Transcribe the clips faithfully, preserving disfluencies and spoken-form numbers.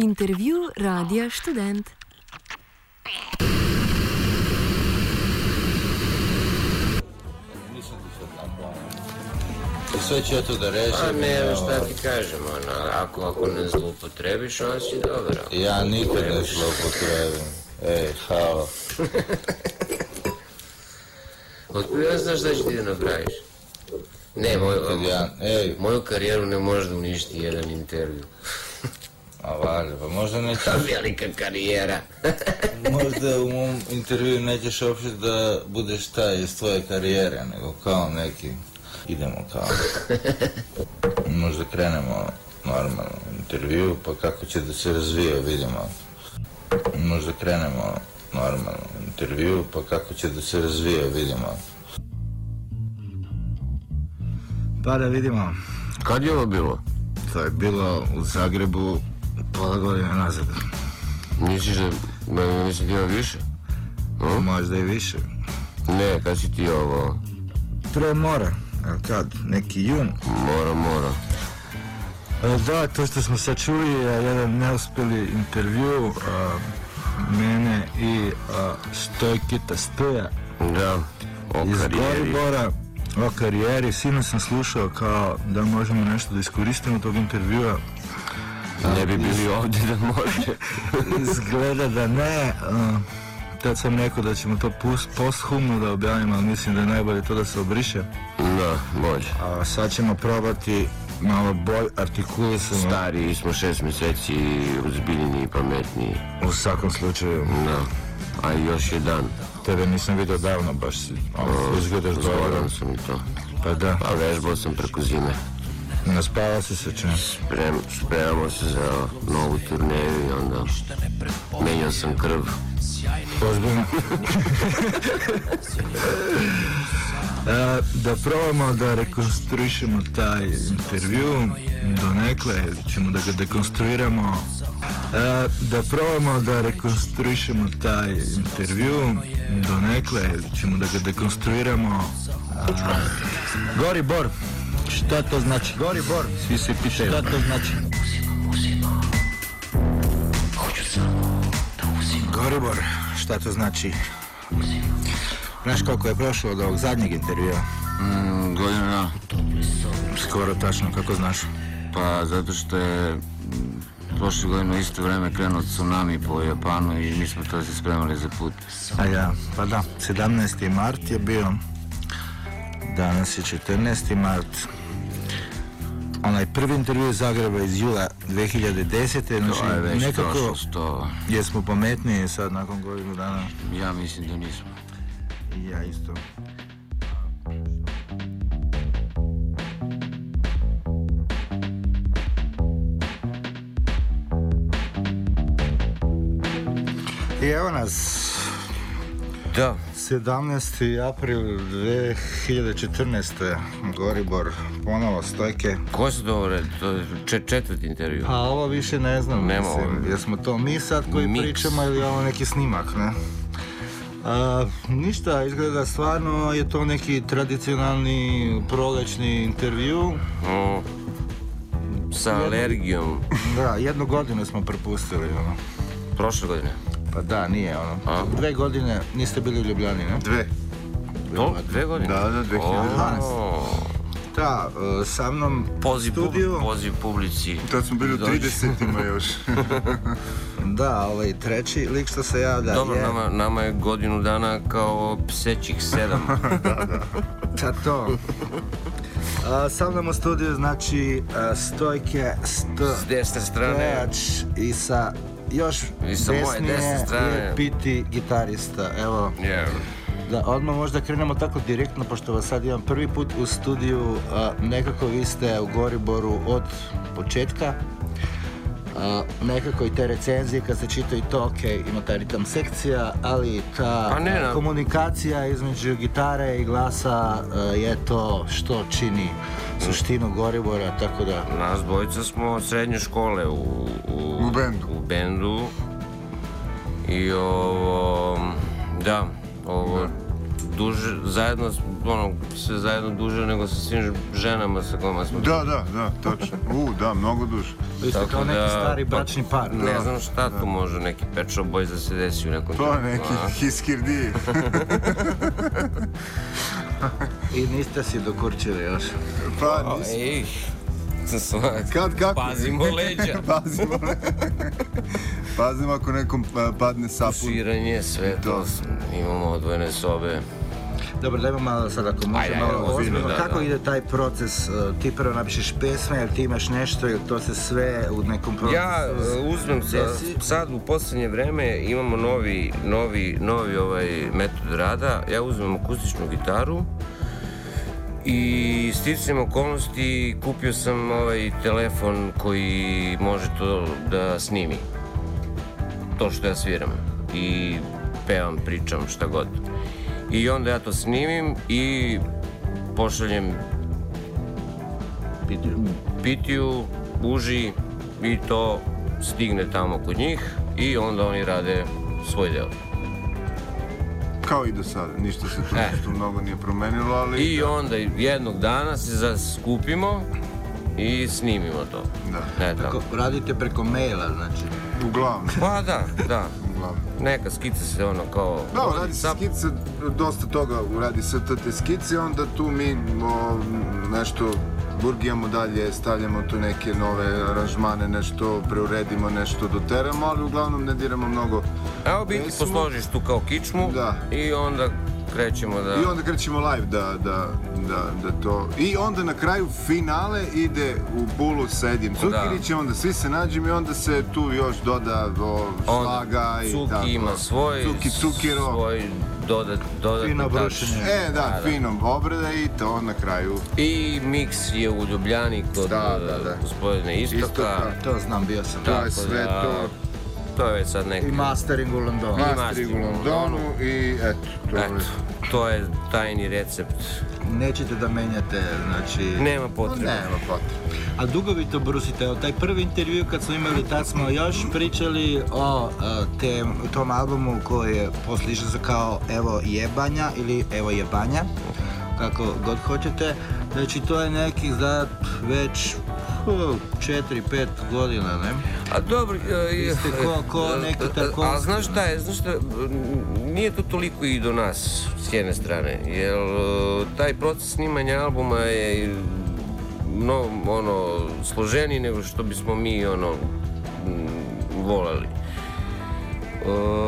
Intervju Radija Študent. Sve će to da reši. A ne, šta ti kažem, ono, ako, ako ne zloupotrebiš, on si dobro. Ja nikad ne zloupotrebim. Ej, halo. Otkud ja znaš šta će ti da napraviš? Ne, moju, ja, ej. moju karijeru ne može da uništi jedan intervju. A valjda, pa možda neće... Velika karijera. Možda u mom intervju nećeš uopšte da budeš taj iz tvoje karijere, nego kao neki... Idemo kao... Možda krenemo normalno intervju, pa kako će da se razvije, vidimo. Možda krenemo normalno intervju, pa kako će da se razvije, vidimo. Pa da vidimo. Kad je ovo bilo? To je bilo u Zagrebu pola godine nazad. Misliš da... Mislim da ima više? No? Možda i više. Ne, kad si ti ovo... Pre mora. A kad? Neki jun? Mora, mora. Da, to što smo sad čuli je jedan neuspjeli intervju a, mene i a, Stojkita Stoja. Da, o iz karijeri. Goribora, o karijeri. Sinoć sam slušao kao da možemo nešto da iskoristimo tog intervjua. Ne bi bili ovdje da može. Izgleda da ne. A, tad sam rekao da ćemo to posthumno da objavimo, ali mislim da je najbolje to da se obriše. Da, bolje. A sad ćemo probati malo bolj artikulisano. Stariji smo šest mjeseci, uzbiljeni i pametniji. U svakom slučaju. Da, a još je dan. Tebe nisam vidio davno, baš si o, izgledaš dobro. Zgodan sam i to. Pa da. Pa vežbao sam preko zime. Naspavao si se čem? Sprem, spremamo se za novu turneju i onda menjao sam krv. Ozbiljno. Da probamo da rekonstruišemo taj intervju donekle, ćemo da ga dekonstruiramo. Da probamo da rekonstruišemo taj intervju donekle, ćemo da ga dekonstruiramo. Goribor, šta to znači? Goribor, svi se pitaju. Šta to znači? Goribor, šta to znači? Znaš koliko je prošlo od ovog zadnjeg intervjua? Mm, godina dana. Skoro tačno, kako znaš? Pa zato što je prošle godine isto vreme krenuo tsunami po Japanu i mi smo to se spremali za put. A ja, pa da, sedamnaesti mart je bio, danas je četrnaesti mart. Onaj prvi intervju iz Zagreba iz jula dve hiljade desete. Znači, to je već nekako, prošlo sto. Jesmo pametniji sad nakon godinu dana? Ja mislim da nismo. Ja isto. I evo nas. Da. sedamnaesti april dve hiljade četrnaeste. Goribor, ponovo Stojke. Ko su to red? To je četvrti intervju. Pa ovo više ne znam. Nema mislim, ovo. jesmo to mi sad koji Mix. pričamo ili ovo neki snimak, ne? A, ništa, izgleda stvarno je to neki tradicionalni prolećni intervju. O, sa Jedno- alergijom. Da, jednu godinu smo propustili, ono. Prošle godine. Pa da, nije, ono. A? Dve godine niste bili u Ljubljani, ne? Dve. To? Dve godine? Da, da, dve hiljade dvanaeste. O, Da, e, sa mnom Poziv, studiju. pub, poziv publici. Tad smo bili u Dođi. tridesetima još. Da, ovaj treći lik što se javlja Dobro, je... nama, nama je godinu dana kao psećih sedam. Sa to. A, sa mnom u studiju, znači, a, Stojke, sto... S desne strane. pevač i sa još I sa moje desnije desne strane. je Piti gitarista, evo. Yeah. Da, odmah možda krenemo tako direktno, pošto vas sad imam prvi put u studiju, a, nekako vi ste u Goriboru od početka. A, nekako i te recenzije kad se čitaju to, ok, ima ta ritam sekcija, ali ta Pa ne, na- komunikacija između gitare i glasa a, je to što čini suštinu Goribora, tako da... Nas dvojica smo od srednje škole u, u, U bendu. u bendu. I ovo, da, ovo duže, zajedno, ono, sve zajedno duže nego sa svim ženama sa kojima smo... Da, da, da, točno. U, da, mnogo duže. Vi ste kao neki stari bračni par. Ne znam šta tu može neki Pet Shop Boys da se desi u nekom... To je neki hiskirdi. I niste si dokurčili još. Pa, nisam. Ej, Kad, kako? pazimo leđa. Pazimo leđa. Pazimo ako nekom padne sapun. Širanje, sve to, imamo odvojene sobe. Dobro, dajmo malo sad ako može Ajde, malo ajde, ozbiljno. da, Kako da. ide taj proces? Ti prvo napišeš pesme, jel ti imaš nešto, ili to se sve u nekom procesu? Ja uh, uzmem sa, desi? sad u posljednje vreme imamo novi, novi, novi ovaj metod rada. Ja uzmem akustičnu gitaru i sticajem okolnosti kupio sam ovaj telefon koji može to da snimi. To što ja sviram i pevam, pričam, šta god. I onda ja to snimim i pošaljem Pitiju. pitiju, uži i to stigne tamo kod njih i onda oni rade svoj deo. Kao i do sada, ništa se tu E. nešto mnogo nije promenilo, ali... I onda jednog dana se skupimo i snimimo to. Da. E, tako. Tako, radite preko maila, znači. Uglavnom, Pa da, da. uglavnom. Neka skica se ono kao... Da, radi se Sap- skice, dosta toga radi se te skice, onda tu mi o, nešto burgijamo dalje, stavljamo tu neke nove aranžmane, nešto preuredimo, nešto doteramo, ali uglavnom ne diramo mnogo. Evo biti pesmu. posložiš tu kao kičmu Da. i onda krećemo da... I onda krećemo live da, da, da, da to... I onda na kraju finale ide u Bulu sa Edijem Cukirićem, onda svi se nađemo i onda se tu još doda o, slaga i Cuki tako. ima svoj, Cuki Cukiro. svoj dodat, dodatni Fino touch. brušenje. E, da, finom obrada i to na kraju. I miks je u Ljubljani kod Da, da, da. gospodina Istoka. Istoka. To znam, bio sam. To je Tako sve da, to. To je već sad neki... I mastering u Londonu. Ma- Mastering u Londonu i eto, to je... Eto, to je tajni recept. Nećete da menjate, znači... Nema potrebe. Nema potrebe. A dugo vi to brusite, evo taj prvi intervju kad smo imali, tad smo još pričali o a, tem, tom albumu koji je poslije išao se kao Evo jebanja ili Evo jebanja, kako god hoćete. Znači to je nekih za već četiri pet godina, ne? A dobro, Vi ste ko- ko neki tako- A znaš šta je, znaš šta, nije to toliko i do nas s jedne strane, jer e, taj proces snimanja albuma je no, ono, složeniji nego što bismo mi ono m, voleli. E,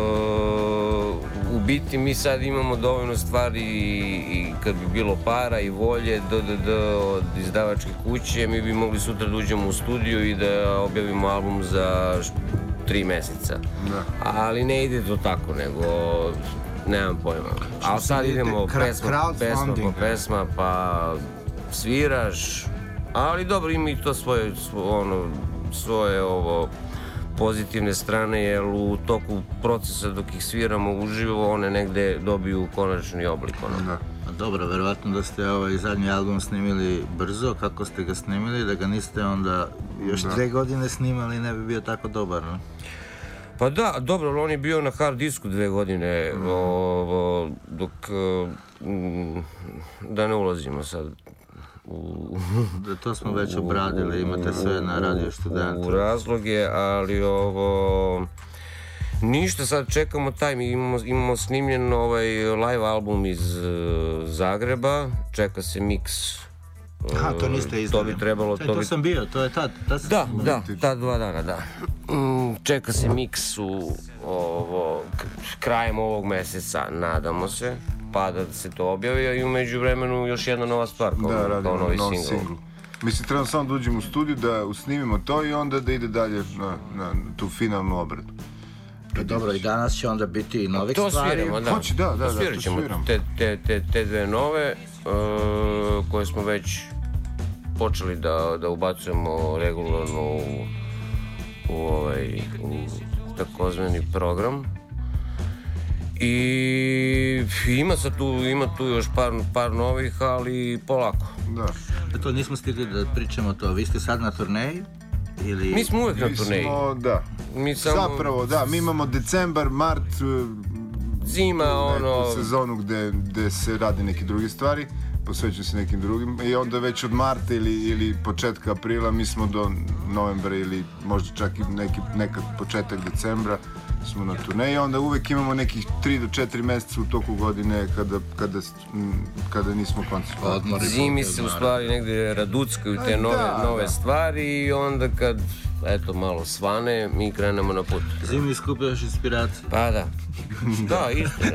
u biti mi sad imamo dovoljno stvari i, i kad bi bilo para i volje d, d, d, od izdavačke kuće, mi bi mogli sutra da uđemo u studiju i da objavimo album za š- tri meseca. Da. Ali ne ide to tako, nego nemam pojma. Ali sad idete idemo kra- pesma, pesma po crowdfunding. pesma, pa sviraš, ali dobro, ima i to svoje, svo- ono, svoje ovo pozitivne strane, jer u toku procesa dok ih sviramo uživo, one negde dobiju konačni oblik, ono. Da. A dobro, verovatno da ste ovaj zadnji album snimili brzo, kako ste ga snimili, da ga niste onda još Da. dve godine snimali, ne bi bio tako dobar, no? Pa da, dobro, ali on je bio na hard disku dve godine, ovo, dok, mm, da ne ulazimo sad u... Da, to smo već obradili, imate sve na Radio Studentu. u razloge, ali ovo... Ništa, sad čekamo taj, mi imamo, imamo snimljen ovaj live album iz uh, Zagreba, čeka se miks. Aha, to niste To izdali. bi trebalo, Čaj, to to bi... sam bio, to je tad. tad sam- Da, da, ta dva dana, da. Mm, Čeka se miks u ovo, k- krajem ovog meseca, nadamo se, pa da se to objavi, i u međuvremenu još jedna nova stvar, kao, Da, kao radimo novi novi singl. singl. Mislim, trebamo samo da uđemo u studiju, da usnimimo to i onda da ide dalje na, na tu finalnu obradu. Pa dobro, i danas će onda biti i novih To stvari. sviramo, da. Hoće, da, da, da, To svirat to ćemo sviramo. te, te, te, te dve nove, uh, koje smo već počeli da, da ubacujemo regularno u, u ovaj u takozvani program. I ima sad tu, ima tu još par, par novih, ali polako. Da. Da, to nismo stigli da pričamo to. Vi ste sad na turneji? Ili... Mi smo uvijek na Mi turneji. smo, da. Mi samo... Zapravo, da, mi imamo decembar, mart, zima, ono... Neku sezonu gde, gde se radi neke druge stvari, posvećuju se nekim drugim i onda već od marta ili, ili početka aprila mi smo do novembra ili možda čak i neki, nekad početak decembra smo na turneji, onda uvek imamo nekih tri do četiri meseca u toku godine kada, kada, kada nismo koncertovali. Zimi se u stvari negdje raduckaju te nove, da, nove da. stvari i onda kad eto malo svane mi krenemo na put. Zimi skupljaš inspiraciju. Pa da. Da, istina.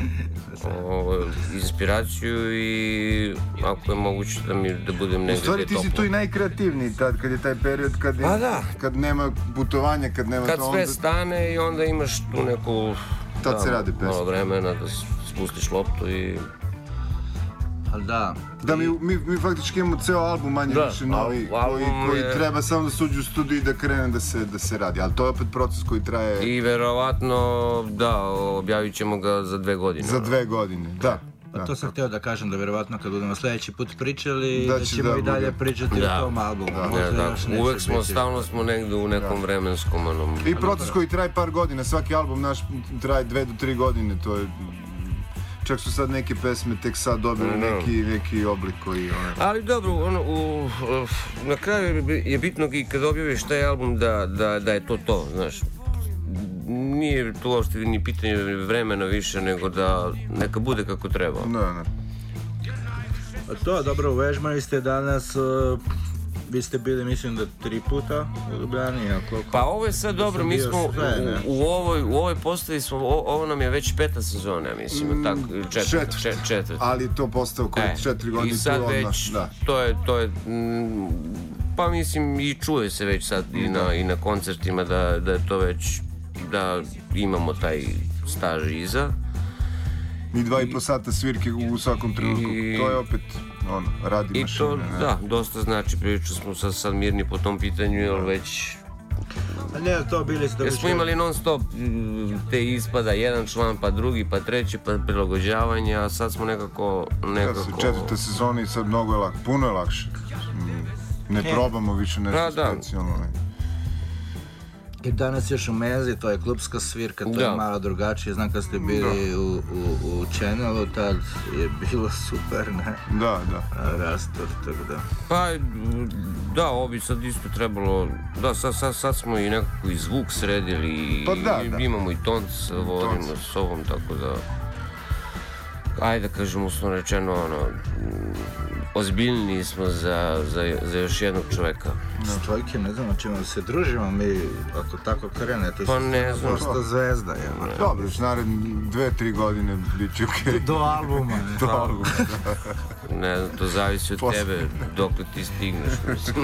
O, inspiraciju i ako je moguće da mi da budem negdje toplo. U stvari ti si tu i najkreativniji tad, kad je taj period kad, je, pa da. kad nema putovanja, kad nema kad to sve onda... stane i onda imaš tu neku tad da, se radi pesma. Malo vremena da spustiš loptu i... Ali da. Da, mi, mi, mi faktički imamo ceo album manje da, više novi, koji, koji je... treba samo da suđu u studiju i da krene da se, da se radi, ali to je opet proces koji traje... I verovatno, da, objavit ćemo ga za dve godine. Za dve godine, da. Pa to sam htio da kažem da verovatno kad budemo sljedeći put pričali da, da ćemo da i dalje pričati da. o tom albumu. Da. Da, da. Uvek smo, stalno smo negdje u nekom da. vremenskom onom... I proces koji traje par godina, svaki album naš traje dve do tri godine, to je... Čak su sad neke pesme tek sad dobili neki, neki oblik koji... Ali dobro, ono, u, na kraju je bitno i kad objaviš taj album da, da, da je to to, znaš. Nije to uopšte ni pitanje vremena više, nego da neka bude kako treba. Da, da. A to, dobro, uvežmali ste danas... Uh... Vi ste bili, mislim da tri puta u Ljubljani, a koliko? Pa ovo je sad dobro, mi smo sve, u, u, ovoj, u ovoj postavi smo, o, ovo nam je već peta sezona, mislim, mm, tako, četvrta, čet, četvrta. Ali to postao koji e, četiri godine i sad tu već, odmah, da. to je, to je, m, pa mislim i čuje se već sad i na, i na koncertima da, da je to već, da imamo taj staž iza. I dva i po sata svirke u svakom trenutku, i, to je opet... ono, radi i mašine. I to, ne? Da, dosta znači, prilično smo sad, sad mirni po tom pitanju, jer već... A ne, to bili ste... Jer smo imali non stop te ispada, jedan član, pa drugi, pa treći, pa prilagođavanje, a sad smo nekako... nekako... Sad su četvrte sezone i sad mnogo je lako, puno je lakše. Ne e. probamo više nešto da, specijalno, ne. I danas još u Menzi, to je klubska svirka, to da. je malo drugačije, znam kad ste bili u, u, u Channelu, tad je bilo super, ne? Da, da. Rastor, tako da. Pa, da, ovo bi sad isto trebalo, da, sad, sad, sad smo i nekako i zvuk sredili, pa da, i da. imamo i tonc vodimo s sobom, tako da, ajde da kažem uslovno rečeno, ono, ozbiljniji smo za, za, za još jednog čoveka. S čovjekem ne znamo čemu se družimo, mi ako tako krene, to pa ne znam. Prosto zvezda je. Ne. Dobro, još naredne dve, tri godine bit će okej. Okay. Do albuma. Ne. Do albuma, da. Ne znam, to zavisi od Posle. tebe, dok ti stigneš, mislim.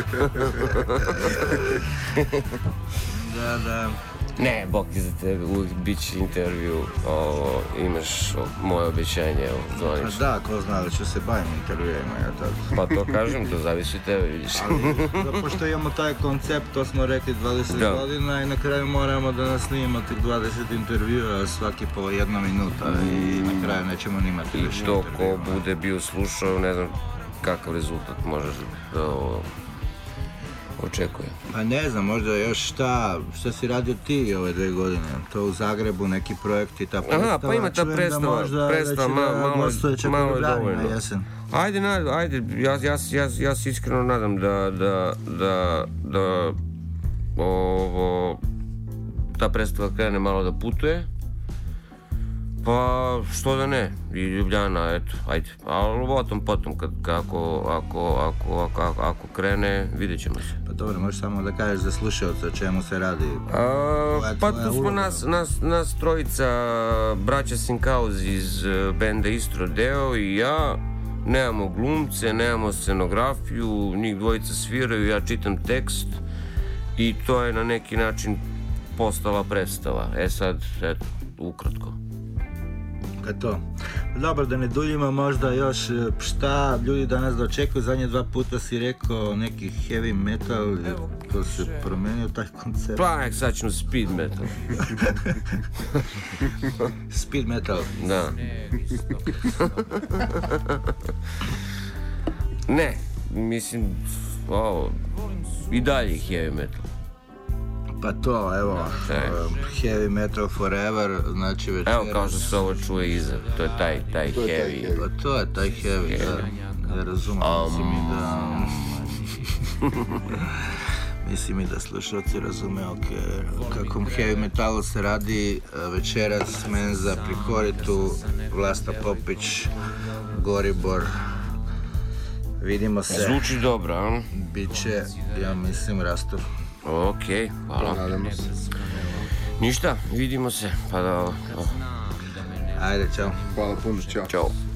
Da, da. Ne, bok ti za tebe, uvijek bit će intervju, ovo, imaš o, moje obećanje, evo, zvoniš. Pa da, ko zna da ću se bavim intervjuima, ja tad. Pa to kažem, to zavisi od tebe, vidiš. Ali, da, pošto imamo taj koncept, to smo rekli dvadeset da. godina i na kraju moramo da nas snimamo tih dvadeset intervjua, svaki po jedna minuta i na kraju nećemo nimati I više to intervjua. ko bude bio slušao, ne znam kakav rezultat možeš da ovo... očekujem. Pa ne znam, možda još šta, šta si radio ti ove dve godine, to u Zagrebu, neki projekti, ta predstava. Aha, pa ima ta predstava, možda predstava, ma, da malo, malo je dovoljno. Jesen. Ajde, na, ajde, ja, ja, ja, ja se iskreno nadam da, da, da, da ovo, ta predstava krene malo da putuje. Pa, što da ne, i Ljubljana, eto, ajde, ali o tom potom, kad, kako, ako, ako, ako, ako krene, vidjet ćemo se. Pa dobro, možeš samo da kažeš za slušalce o čemu se radi? A, pa tu smo nas, nas, nas trojica, braća Sinkauz iz benda Istro Deo i ja, nemamo glumce, nemamo scenografiju, njih dvojica sviraju, ja čitam tekst i to je na neki način postala predstava, e sad, eto, ukratko. To. Dobro, da ne duljimo, možda još šta ljudi danas da očekuju, zadnje dva puta si rekao neki heavy metal, to se promenio taj koncept. Pa nek sad ćemo speed metal. Speed metal? Da. Ne, mislim, ovo, i dalje heavy metal. Pa to, evo, Čekaj. um, heavy metal forever, znači večeras... Evo kao što se ovo čuje iza, to je taj, taj To je taj heavy. heavy. Pa to je taj heavy, da, da razumem, mislim i da... Mislim i da slušalci razume o kakvom heavy metalu se radi. Večeras menza pri koritu, Vlasta Popić, Goribor. Vidimo se. Zvuči dobro, a? Biće, ja mislim, Rastov. Okej, hvala. Nadamo se. Ništa, vidimo se, pa da... Ajde, čao. Hvala puno, čao. Ćao.